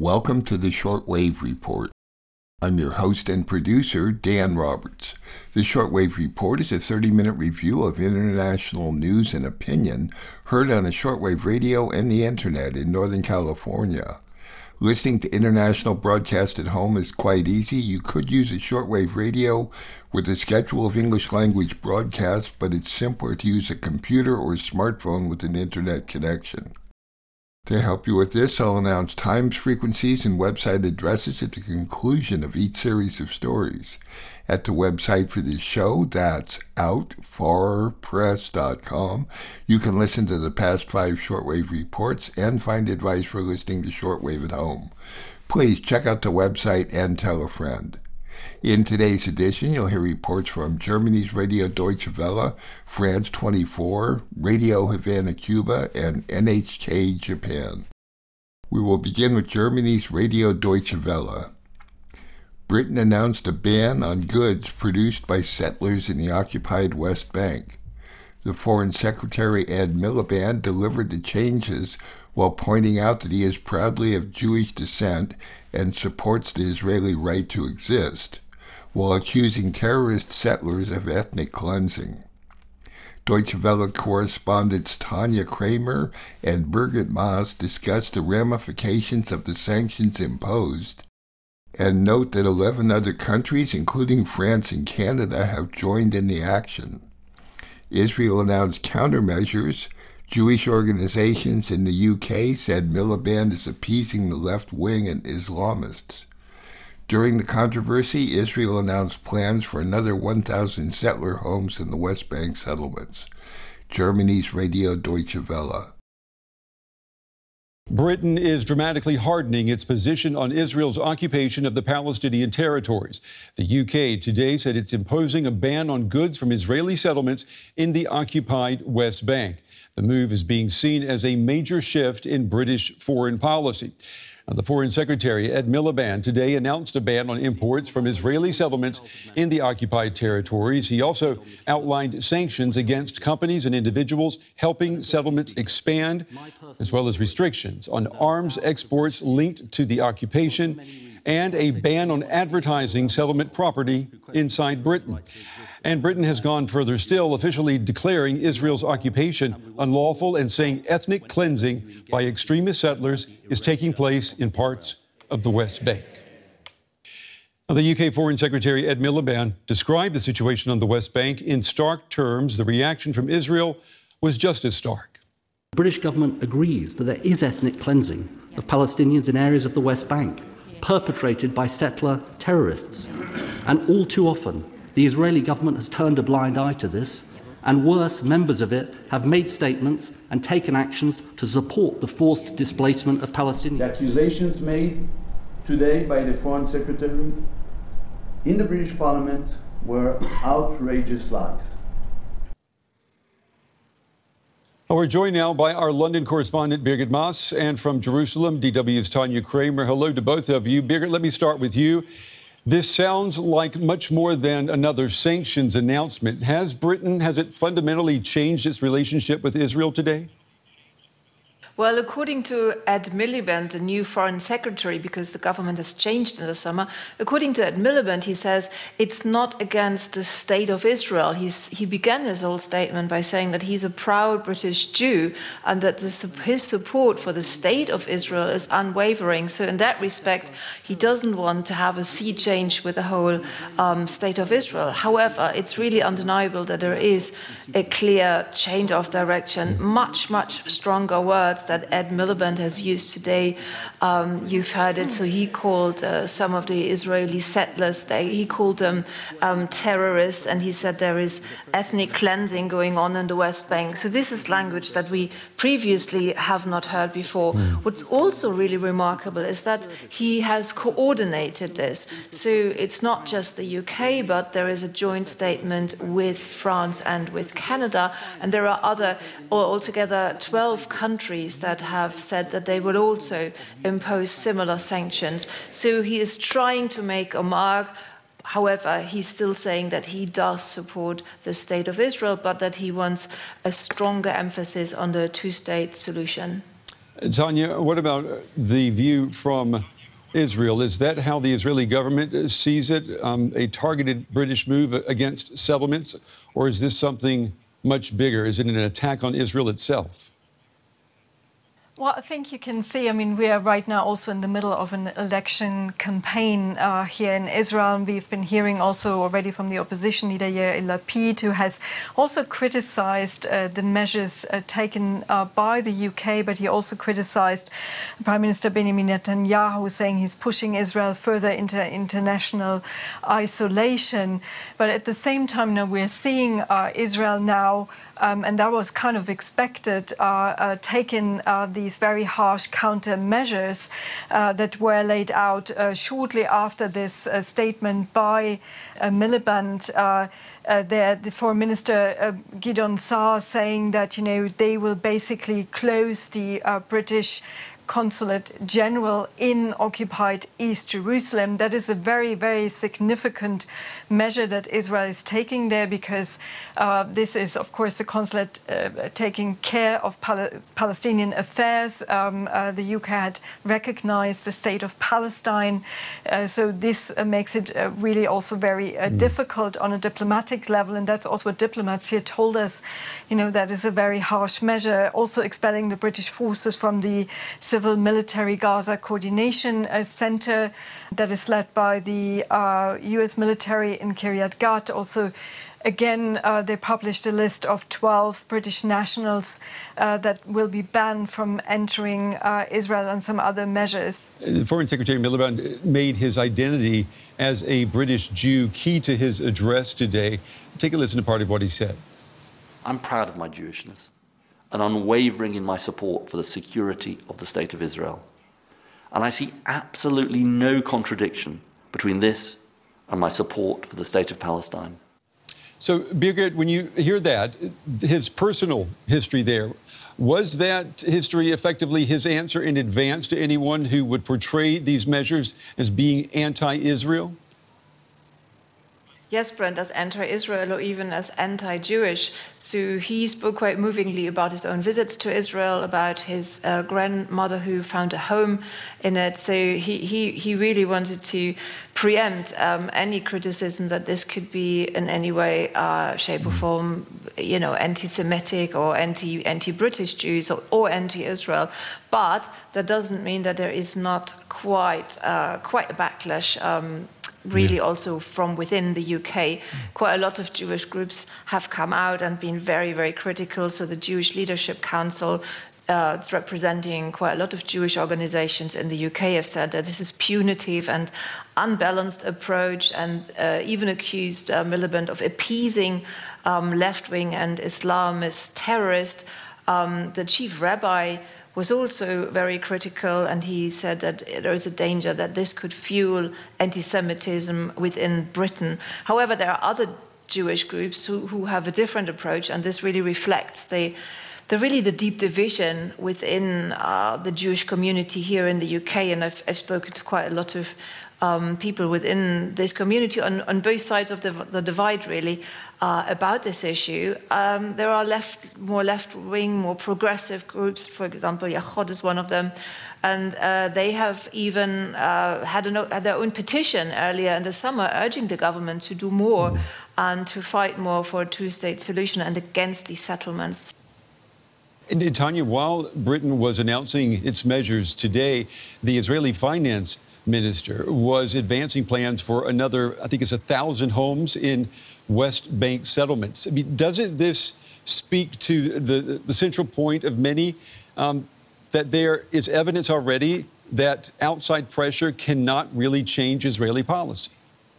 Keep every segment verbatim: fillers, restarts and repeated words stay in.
Welcome to the Shortwave Report. I'm your host and producer, Dan Roberts. The Shortwave Report is a thirty-minute review of international news and opinion heard on the shortwave radio and the internet in Northern California. Listening to international broadcast at home is quite easy. You could use a shortwave radio with a schedule of English language broadcasts, but it's simpler to use a computer or smartphone with an internet connection. To help you with this, I'll announce times, frequencies, and website addresses at the conclusion of each series of stories. At the website for this show, that's out far press dot com, you can listen to the past five shortwave reports and find advice for listening to shortwave at home. Please check out the website and tell a friend. In today's edition, you'll hear reports from Germany's Radio Deutsche Welle, France twenty-four, Radio Havana, Cuba, and N H K Japan. We will begin with Germany's Radio Deutsche Welle. Britain announced a ban on goods produced by settlers in the occupied West Bank. The Foreign Secretary Ed Miliband delivered the changes while pointing out that he is proudly of Jewish descent and supports the Israeli right to exist, while accusing terrorist settlers of ethnic cleansing. Deutsche Welle correspondents Tanya Kramer and Birgit Maas discussed the ramifications of the sanctions imposed, and note that eleven other countries, including France and Canada, have joined in the action. Israel announced countermeasures. Jewish organizations in the U K said Miliband is appeasing the left wing and Islamists. During the controversy, Israel announced plans for another one thousand settler homes in the West Bank settlements. Germany's Radio Deutsche Welle. Britain is dramatically hardening its position on Israel's occupation of the Palestinian territories. The U K today said it's imposing a ban on goods from Israeli settlements in the occupied West Bank. The move is being seen as a major shift in British foreign policy. Now, the Foreign Secretary, Ed Miliband, today announced a ban on imports from Israeli settlements in the occupied territories. He also outlined sanctions against companies and individuals helping settlements expand, as well as restrictions on arms exports linked to the occupation, and a ban on advertising settlement property inside Britain. And Britain has gone further still, officially declaring Israel's occupation unlawful and saying ethnic cleansing by extremist settlers is taking place in parts of the West Bank. Now, the U K Foreign Secretary Ed Miliband described the situation on the West Bank in stark terms. The reaction from Israel was just as stark. The British government agrees that there is ethnic cleansing of Palestinians in areas of the West Bank, perpetrated by settler terrorists. And all too often, the Israeli government has turned a blind eye to this, and worse, members of it have made statements and taken actions to support the forced displacement of Palestinians. The accusations made today by the Foreign Secretary in the British Parliament were outrageous lies. Well, we're joined now by our London correspondent, Birgit Maas, and from Jerusalem, D W's Tanya Kramer. Hello to both of you. Birgit, let me start with you. This sounds like much more than another sanctions announcement. Has Britain, has it fundamentally changed its relationship with Israel today? Well, according to Ed Miliband, the new foreign secretary, because the government has changed in the summer, according to Ed Miliband, he says it's not against the state of Israel. He's, he began his whole statement by saying that he's a proud British Jew and that this, his support for the state of Israel is unwavering. So in that respect, he doesn't want to have a sea change with the whole um, state of Israel. However, it's really undeniable that there is a clear change of direction, much, much stronger words that Ed Miliband has used today. Um, you've heard it. So he called uh, some of the Israeli settlers, they, he called them um, terrorists, and he said there is ethnic cleansing going on in the West Bank. So this is language that we previously have not heard before. Mm. What's also really remarkable is that he has coordinated this. So it's not just the U K, but there is a joint statement with France and with Canada, and there are other, altogether twelve countries that have said that they will also impose similar sanctions. So he is trying to make a mark. However, he's still saying that he does support the state of Israel, but that he wants a stronger emphasis on the two-state solution. Tanya, what about the view from Israel? Is that how the Israeli government sees it, um, a targeted British move against settlements, or is this something much bigger? Is it an attack on Israel itself? Well, I think you can see, I mean, we are right now also in the middle of an election campaign uh, here in Israel. And we've been hearing also already from the opposition leader, Yair Lapid, who has also criticized uh, the measures uh, taken uh, by the U K, but he also criticized Prime Minister Benjamin Netanyahu, saying he's pushing Israel further into international isolation. But at the same time, now we're seeing uh, Israel now, um, and that was kind of expected, uh, uh, taking uh, these very harsh countermeasures uh, that were laid out uh, shortly after this uh, statement by uh, Miliband. Uh, uh, there, the Foreign Minister uh, Gideon Saar saying that, you know, they will basically close the uh, British Consulate General in occupied East Jerusalem. That is a very, very significant measure that Israel is taking there, because uh, this is, of course, the consulate uh, taking care of Pal Palestinian affairs. Um, uh, the U K had recognized the state of Palestine. Uh, so this uh, makes it uh, really also very uh, mm. difficult on a diplomatic level. And that's also what diplomats here told us, you know, that is a very harsh measure. Also expelling the British forces from the Civil Military Gaza Coordination uh, Center that is led by the uh, U S military in Kiryat Gat. Also, again, uh, they published a list of twelve British nationals uh, that will be banned from entering uh, Israel, and some other measures. The Foreign Secretary Miliband made his identity as a British Jew key to his address today. Take a listen to part of what he said. I'm proud of my Jewishness and unwavering in my support for the security of the State of Israel. And I see absolutely no contradiction between this and my support for the State of Palestine. So, Birgit, when you hear that, his personal history there, was that history effectively his answer in advance to anyone who would portray these measures as being anti-Israel? Yes, Brent, as anti-Israel or even as anti-Jewish. So he spoke quite movingly about his own visits to Israel, about his uh, grandmother who found a home in it. So he, he, he really wanted to preempt um, any criticism that this could be in any way, uh, shape or form, you know, anti-Semitic or anti, anti-British Jews or, or anti-Israel. But that doesn't mean that there is not quite, uh, quite a backlash um, really yeah. also from within the U K. Quite a lot of Jewish groups have come out and been very, very critical. So the Jewish Leadership Council, uh, it's representing quite a lot of Jewish organizations in the U K, have said that this is punitive and unbalanced approach, and uh, even accused uh, Miliband of appeasing um, left-wing and Islamist terrorists. Um, the chief rabbi was also very critical, and he said that there is a danger that this could fuel anti-Semitism within Britain. However, there are other Jewish groups who, who have a different approach, and this really reflects the, the really the deep division within uh, the Jewish community here in the U K. And I've, I've spoken to quite a lot of um, people within this community on, on both sides of the, the divide, really. Uh, about this issue. Um, there are left, more left-wing, more progressive groups, for example, Yachod is one of them, and uh, they have even uh, had, an, had their own petition earlier in the summer urging the government to do more and to fight more for a two-state solution and against these settlements. And Tanya, while Britain was announcing its measures today, the Israeli finance minister was advancing plans for another, I think it's a thousand homes in West Bank settlements. I mean, doesn't this speak to the, the central point of many, um, that there is evidence already that outside pressure cannot really change Israeli policy?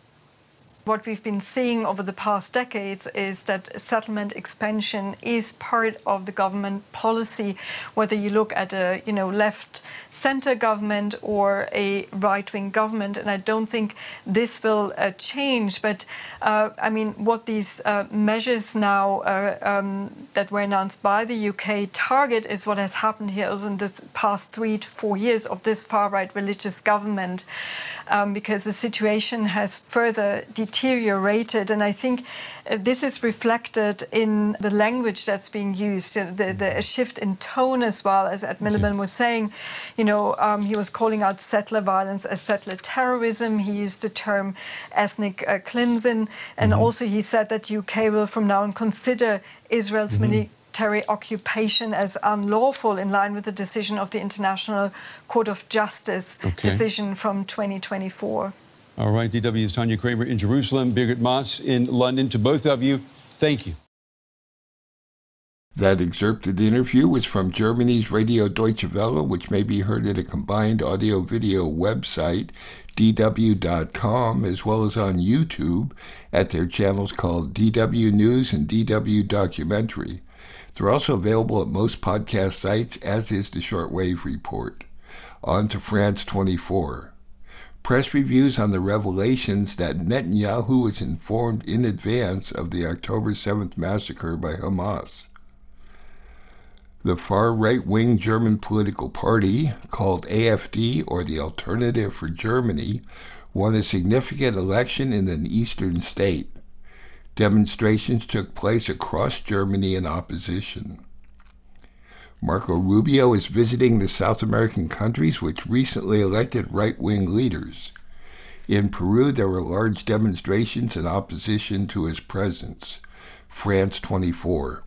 What we've been seeing over the past decades is that settlement expansion is part of the government policy, whether you look at a you know left-center government or a right-wing government. And I don't think this will uh, change. But uh, I mean, what these uh, measures now uh, um, that were announced by the U K target is what has happened here also in the past three to four years of this far-right religious government, um, because the situation has further deteriorated. deteriorated. And I think uh, this is reflected in the language that's being used, uh, the, the a shift in tone as well, as Ed Miliband was saying. You know, um, he was calling out settler violence as settler terrorism. He used the term ethnic uh, cleansing. And mm-hmm. also he said that U K will from now on consider Israel's mm-hmm. military occupation as unlawful, in line with the decision of the International Court of Justice okay. decision from twenty twenty-four. All right, D W's Tanya Kramer in Jerusalem, Birgit Maas in London. To both of you, thank you. That excerpted interview was from Germany's Radio Deutsche Welle, which may be heard at a combined audio-video website, D W dot com, as well as on YouTube at their channels called D W News and D W Documentary. They're also available at most podcast sites, as is the Shortwave Report. On to France twenty-four. Press reviews on the revelations that Netanyahu was informed in advance of the October seventh massacre by Hamas. The far right-wing German political party, called A F D, or the Alternative for Germany, won a significant election in an eastern state. Demonstrations took place across Germany in opposition. Marco Rubio is visiting the South American countries which recently elected right-wing leaders. In Peru, there were large demonstrations in opposition to his presence. France twenty-four.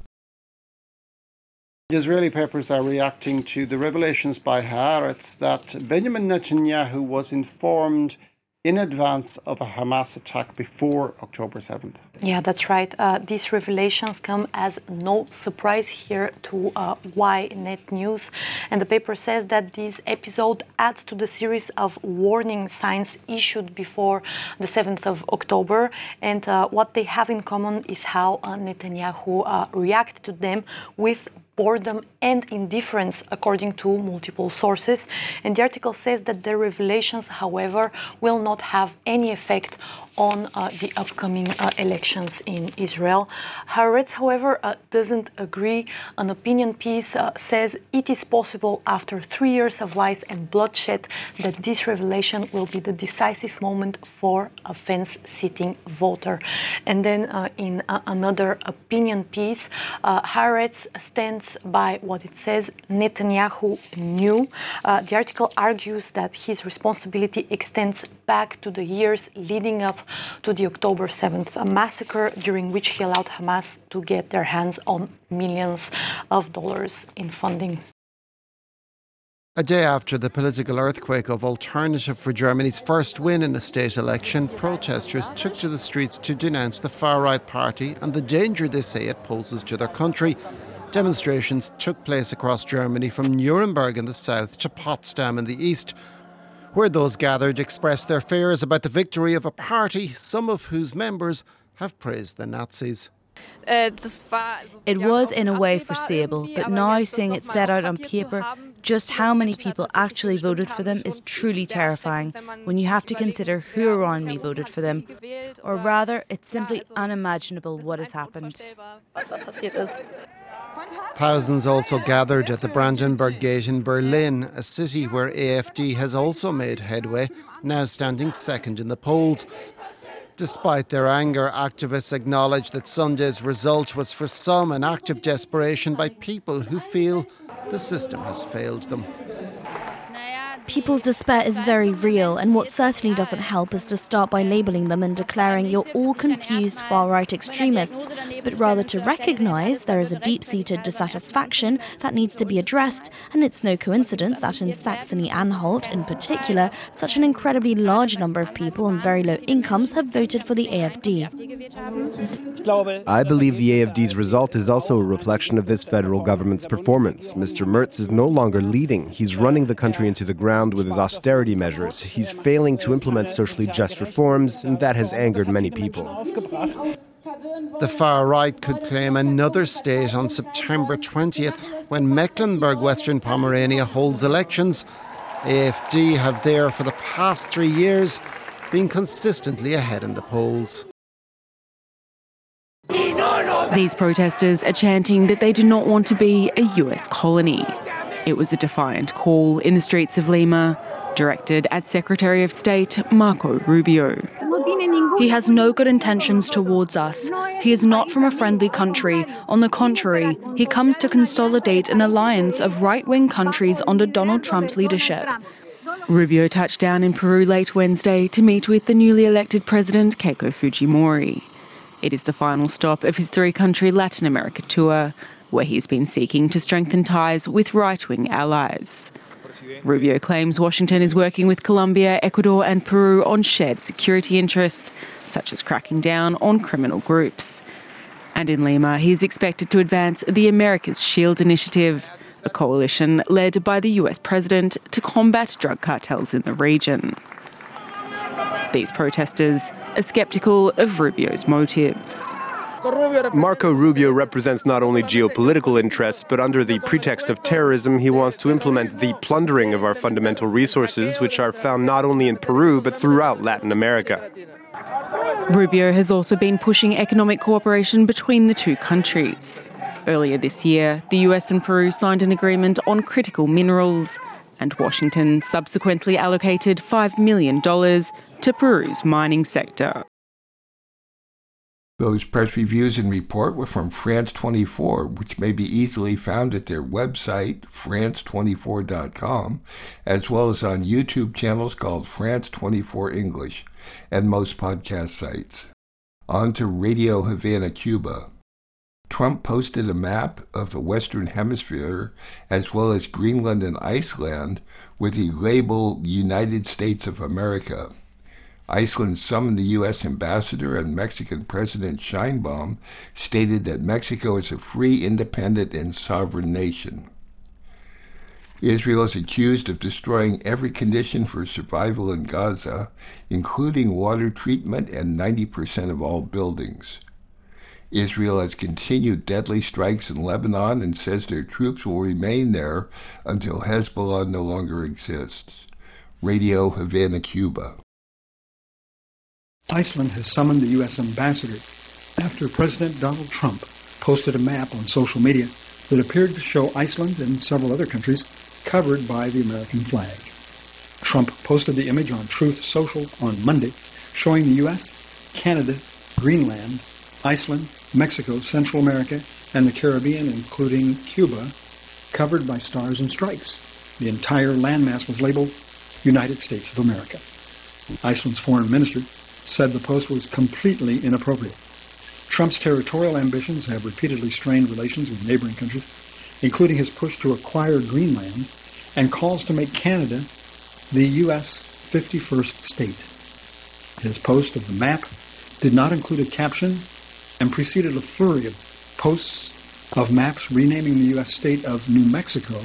Israeli papers are reacting to the revelations by Haaretz that Benjamin Netanyahu was informed in advance of a Hamas attack before October seventh. Yeah, that's right. Uh, these revelations come as no surprise here to uh, Ynet News. And the paper says that this episode adds to the series of warning signs issued before the seventh of October. And uh, what they have in common is how uh, Netanyahu uh, reacted to them with boredom and indifference, according to multiple sources. And the article says that the revelations, however, will not have any effect on uh, the upcoming uh, elections in Israel. Haaretz, however, uh, doesn't agree. An opinion piece uh, says it is possible after three years of lies and bloodshed that this revelation will be the decisive moment for a fence-sitting voter. And then uh, in uh, another opinion piece, uh, Haaretz stands by what it says Netanyahu knew. Uh, the article argues that his responsibility extends back to the years leading up to the October seventh massacre, during which he allowed Hamas to get their hands on millions of dollars in funding. A day after the political earthquake of Alternative for Germany's first win in a state election, protesters took to the streets to denounce the far-right party and the danger they say it poses to their country. Demonstrations took place across Germany, from Nuremberg in the south to Potsdam in the east, where those gathered expressed their fears about the victory of a party, some of whose members have praised the Nazis. It was in a way foreseeable, but now seeing it set out on paper, just how many people actually voted for them is truly terrifying when you have to consider who around me voted for them. Or rather, it's simply unimaginable what has happened. Thousands also gathered at the Brandenburg Gate in Berlin, a city where A F D has also made headway, now standing second in the polls. Despite their anger, activists acknowledge that Sunday's result was for some an act of desperation by people who feel the system has failed them. People's despair is very real, and what certainly doesn't help is to start by labelling them and declaring you're all confused far-right extremists, but rather to recognise there is a deep-seated dissatisfaction that needs to be addressed, and it's no coincidence that in Saxony-Anhalt in particular, such an incredibly large number of people on very low incomes have voted for the A F D. I believe the A F D's result is also a reflection of this federal government's performance. Mister Merz is no longer leading. He's running the country into the ground with his austerity measures. He's failing to implement socially just reforms, and that has angered many people. The far right could claim another state on September twentieth, when Mecklenburg Western Pomerania holds elections. A F D have there for the past three years been consistently ahead in the polls. These protesters are chanting that they do not want to be a U S colony. It was a defiant call in the streets of Lima, directed at Secretary of State Marco Rubio. He has no good intentions towards us. He is not from a friendly country. On the contrary, he comes to consolidate an alliance of right-wing countries under Donald Trump's leadership. Rubio touched down in Peru late Wednesday to meet with the newly elected president, Keiko Fujimori. It is the final stop of his three-country Latin America tour, where he's been seeking to strengthen ties with right-wing allies. Rubio claims Washington is working with Colombia, Ecuador and Peru on shared security interests, such as cracking down on criminal groups. And in Lima, he is expected to advance the America's Shield Initiative, a coalition led by the U S president to combat drug cartels in the region. These protesters are sceptical of Rubio's motives. Marco Rubio represents not only geopolitical interests, but under the pretext of terrorism, he wants to implement the plundering of our fundamental resources, which are found not only in Peru, but throughout Latin America. Rubio has also been pushing economic cooperation between the two countries. Earlier this year, the U S and Peru signed an agreement on critical minerals, and Washington subsequently allocated five million dollars to Peru's mining sector. Those press reviews and report were from France twenty-four, which may be easily found at their website, france twenty-four dot com, as well as on YouTube channels called France twenty-four English and most podcast sites. On to Radio Havana, Cuba. Trump posted a map of the Western Hemisphere as well as Greenland and Iceland with the label United States of America. Iceland summoned the U S ambassador, and Mexican President Sheinbaum stated that Mexico is a free, independent, and sovereign nation. Israel is accused of destroying every condition for survival in Gaza, including water treatment and ninety percent of all buildings. Israel has continued deadly strikes in Lebanon and says their troops will remain there until Hezbollah no longer exists. Radio Havana, Cuba. Iceland has summoned the U S ambassador after President Donald Trump posted a map on social media that appeared to show Iceland and several other countries covered by the American flag. Trump posted the image on Truth Social on Monday, showing the U S, Canada, Greenland, Iceland, Mexico, Central America, and the Caribbean, including Cuba, covered by stars and stripes. The entire landmass was labeled United States of America. Iceland's foreign minister said the post was completely inappropriate. Trump's territorial ambitions have repeatedly strained relations with neighboring countries, including his push to acquire Greenland and calls to make Canada the U S fifty-first state. His post of the map did not include a caption and preceded a flurry of posts of maps renaming the U S state of New Mexico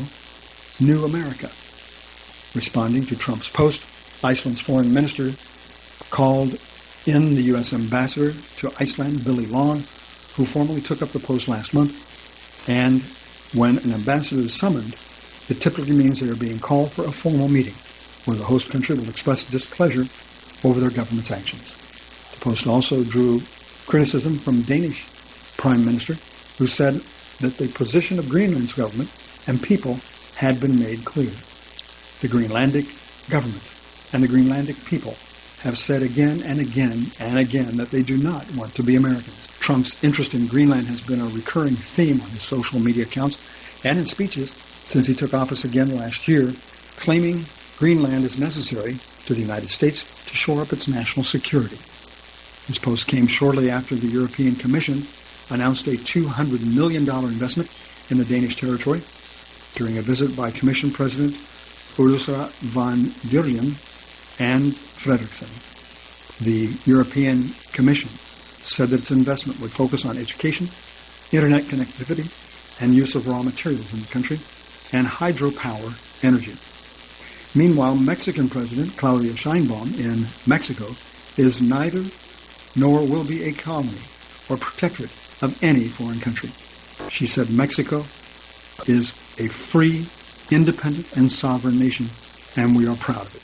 New America. Responding to Trump's post, Iceland's foreign minister called in the U S ambassador to Iceland, Billy Long, who formally took up the post last month. And when an ambassador is summoned, it typically means they are being called for a formal meeting where the host country will express displeasure over their government's actions. The post also drew criticism from Danish Prime Minister, who said that the position of Greenland's government and people had been made clear. The Greenlandic government and the Greenlandic people have said again and again and again that they do not want to be Americans. Trump's interest in Greenland has been a recurring theme on his social media accounts and in speeches since he took office again last year, claiming Greenland is necessary to the United States to shore up its national security. His post came shortly after the European Commission announced a two hundred million dollars investment in the Danish territory during a visit by Commission President Ursula von der Leyen and Frederiksen. The European Commission said that its investment would focus on education, internet connectivity, and use of raw materials in the country, and hydropower energy. Meanwhile, Mexican President Claudia Sheinbaum in Mexico is neither nor will be a colony or protectorate of any foreign country. She said Mexico is a free, independent, and sovereign nation, and we are proud of it.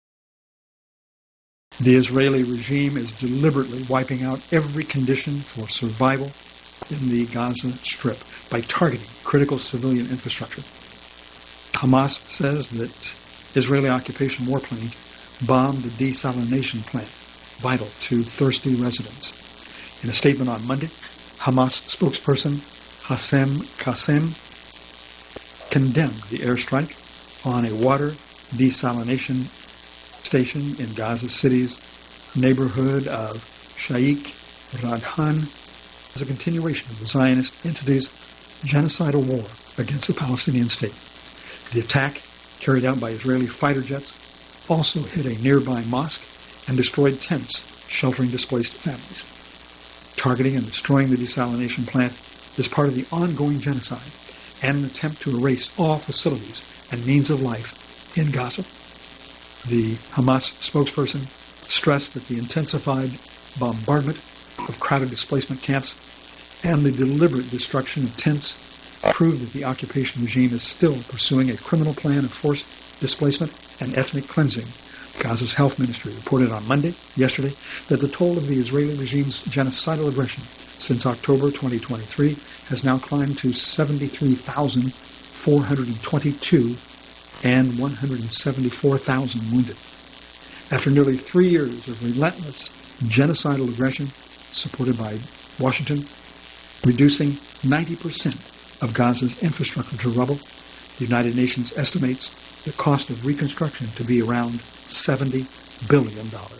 The Israeli regime is deliberately wiping out every condition for survival in the Gaza Strip by targeting critical civilian infrastructure. Hamas says that Israeli occupation warplanes bombed the desalination plant vital to thirsty residents. In a statement on Monday, Hamas spokesperson Hassem Qassem condemned the airstrike on a water desalination station in Gaza City's neighborhood of Sheikh Radhan as a continuation of the Zionist entity's genocidal war against the Palestinian state. The attack, carried out by Israeli fighter jets, also hit a nearby mosque and destroyed tents sheltering displaced families. Targeting and destroying the desalination plant is part of the ongoing genocide and an attempt to erase all facilities and means of life in Gaza. The Hamas spokesperson stressed that the intensified bombardment of crowded displacement camps and the deliberate destruction of tents prove that the occupation regime is still pursuing a criminal plan of forced displacement and ethnic cleansing. Gaza's health ministry reported on Monday, yesterday, that the toll of the Israeli regime's genocidal aggression since October twenty twenty-three has now climbed to seventy-three thousand four hundred twenty-two and one hundred seventy-four thousand wounded. After nearly three years of relentless genocidal aggression supported by Washington, reducing ninety percent of Gaza's infrastructure to rubble, the United Nations estimates the cost of reconstruction to be around seventy billion dollars.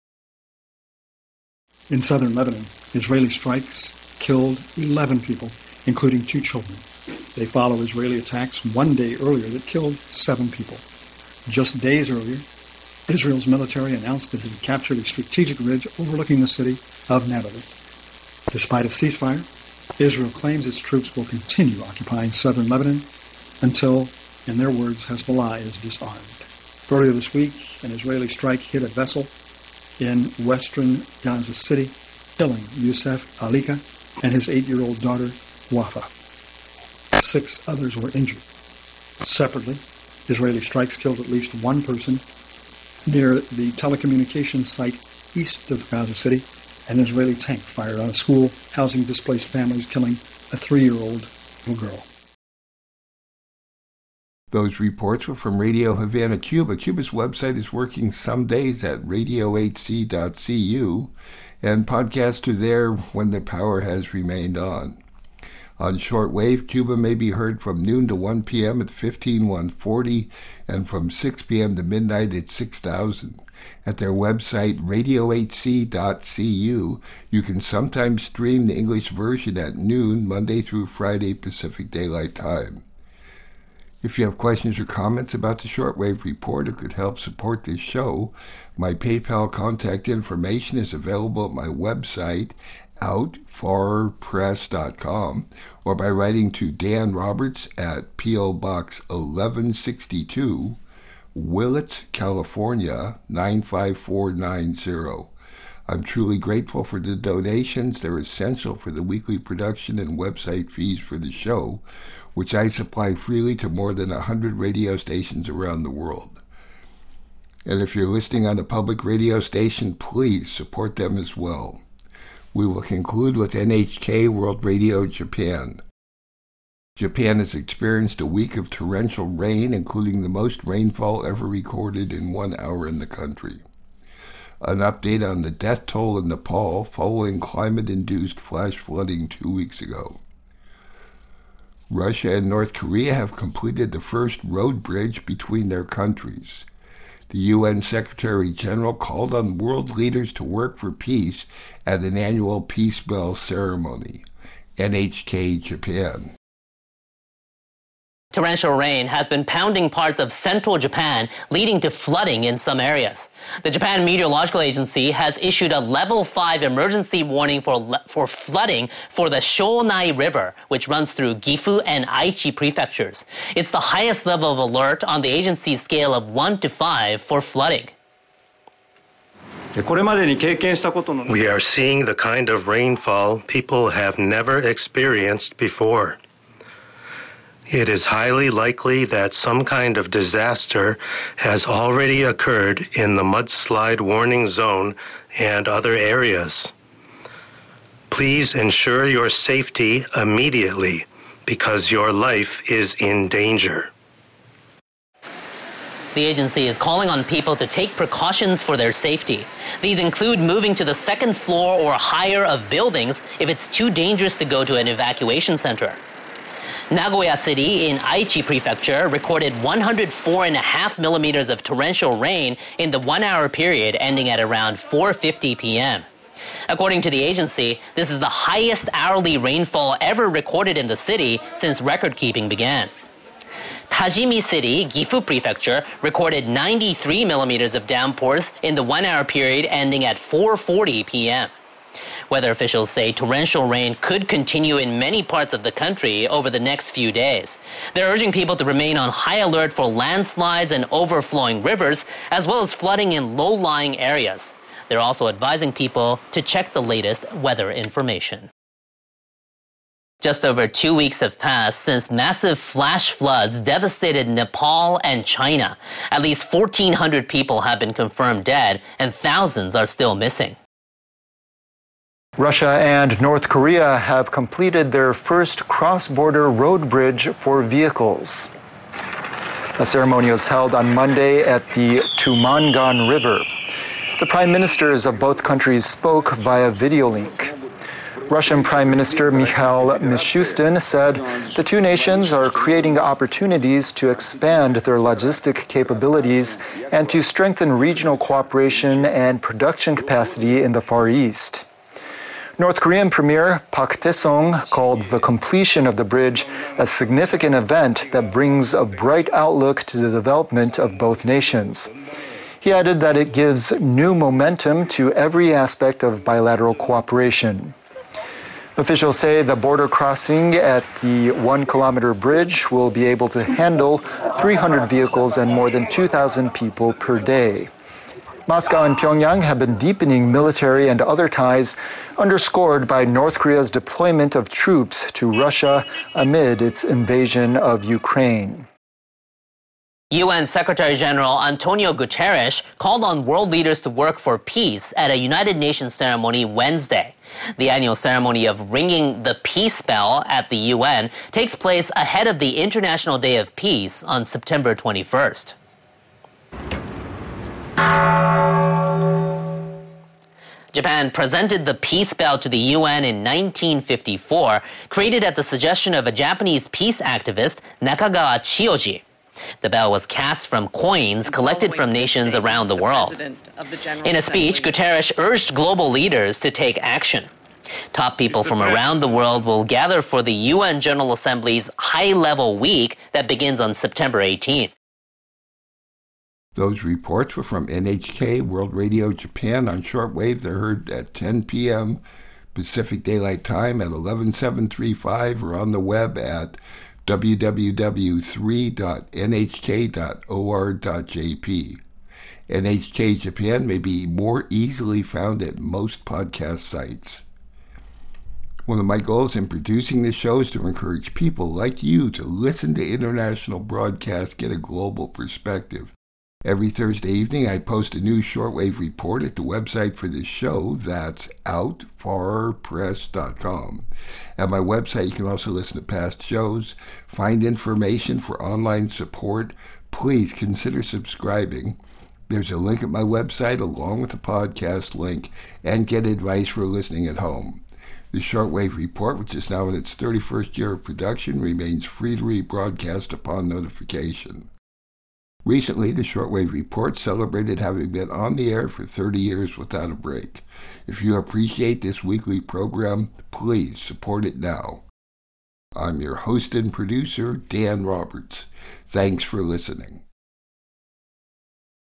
In southern Lebanon, Israeli strikes killed eleven people, including two children. They follow Israeli attacks one day earlier that killed seven people. Just days earlier, Israel's military announced that it had captured a strategic ridge overlooking the city of Nablus. Despite a ceasefire, Israel claims its troops will continue occupying southern Lebanon until, in their words, Hezbollah is disarmed. Earlier this week, an Israeli strike hit a vessel in western Gaza City, killing Youssef Alika and his eight-year-old daughter, Wafa. Six others were injured. Separately, Israeli strikes killed at least one person near the telecommunications site east of Gaza City. An Israeli tank fired on a school housing displaced families, killing a three-year-old little girl. Those reports were from Radio Havana, Cuba. Cuba's website is working some days at radio h c dot c u, and podcasts are there when the power has remained on. On shortwave, Cuba may be heard from noon to one p.m. at fifteen one forty and from six p.m. to midnight at six thousand. At their website, radio h c dot c u, you can sometimes stream the English version at noon, Monday through Friday Pacific Daylight Time. If you have questions or comments about the Shortwave Report or could help support this show, my PayPal contact information is available at my website, out far press dot com, or by writing to Dan Roberts at P O Box eleven sixty-two, Willits, California, nine five four nine zero. I'm truly grateful for the donations. They're essential for the weekly production and website fees for the show, which I supply freely to more than one hundred radio stations around the world. And if you're listening on a public radio station, please support them as well. We will conclude with N H K World Radio Japan. Japan has experienced a week of torrential rain, including the most rainfall ever recorded in one hour in the country. An update on the death toll in Nepal following climate-induced flash flooding two weeks ago. Russia and North Korea have completed the first road bridge between their countries. The U N Secretary General called on world leaders to work for peace at an annual Peace Bell ceremony. N H K Japan. Torrential rain has been pounding parts of central Japan, leading to flooding in some areas. The Japan Meteorological Agency has issued a level five emergency warning for for flooding for the Shonai River, which runs through Gifu and Aichi prefectures. It's the highest level of alert on the agency's scale of one to five for flooding. We are seeing the kind of rainfall people have never experienced before. It is highly likely that some kind of disaster has already occurred in the mudslide warning zone and other areas. Please ensure your safety immediately because your life is in danger. The agency is calling on people to take precautions for their safety. These include moving to the second floor or higher of buildings if it's too dangerous to go to an evacuation center. Nagoya City in Aichi Prefecture recorded one hundred four point five millimeters of torrential rain in the one-hour period ending at around four fifty p.m. According to the agency, this is the highest hourly rainfall ever recorded in the city since record-keeping began. Tajimi City, Gifu Prefecture, recorded ninety-three millimeters of downpours in the one-hour period ending at four forty p.m. Weather officials say torrential rain could continue in many parts of the country over the next few days. They're urging people to remain on high alert for landslides and overflowing rivers, as well as flooding in low-lying areas. They're also advising people to check the latest weather information. Just over two weeks have passed since massive flash floods devastated Nepal and China. At least fourteen hundred people have been confirmed dead, and thousands are still missing. Russia and North Korea have completed their first cross-border road bridge for vehicles. A ceremony was held on Monday at the Tumangan River. The prime ministers of both countries spoke via video link. Russian Prime Minister Mikhail Mishustin said the two nations are creating opportunities to expand their logistic capabilities and to strengthen regional cooperation and production capacity in the Far East. North Korean Premier Park Tae-sung called the completion of the bridge a significant event that brings a bright outlook to the development of both nations. He added that it gives new momentum to every aspect of bilateral cooperation. Officials say the border crossing at the one-kilometer bridge will be able to handle three hundred vehicles and more than two thousand people per day. Moscow and Pyongyang have been deepening military and other ties, underscored by North Korea's deployment of troops to Russia amid its invasion of Ukraine. U N Secretary-General Antonio Guterres called on world leaders to work for peace at a United Nations ceremony Wednesday. The annual ceremony of ringing the peace bell at the U N takes place ahead of the International Day of Peace on September twenty-first. Japan presented the peace bell to the U N in nineteen fifty-four, created at the suggestion of a Japanese peace activist, Nakagawa Chiyoji. The bell was cast from coins collected from nations around the world. In a speech, Guterres urged global leaders to take action. Top people from around the world will gather for the U N General Assembly's high-level week that begins on September eighteenth. Those reports were from N H K World Radio Japan on shortwave. They're heard at ten p.m. Pacific Daylight Time at eleven seven thirty-five or on the web at w w w three dot n h k dot o r dot j p. N H K Japan may be more easily found at most podcast sites. One of my goals in producing this show is to encourage people like you to listen to international broadcasts, get a global perspective. Every Thursday evening, I post a new shortwave report at the website for this show. That's out far press dot com. At my website, you can also listen to past shows, find information for online support. Please consider subscribing. There's a link at my website along with the podcast link, and get advice for listening at home. The Shortwave Report, which is now in its thirty-first year of production, remains free to rebroadcast upon notification. Recently, the Shortwave Report celebrated having been on the air for thirty years without a break. If you appreciate this weekly program, please support it now. I'm your host and producer, Dan Roberts. Thanks for listening.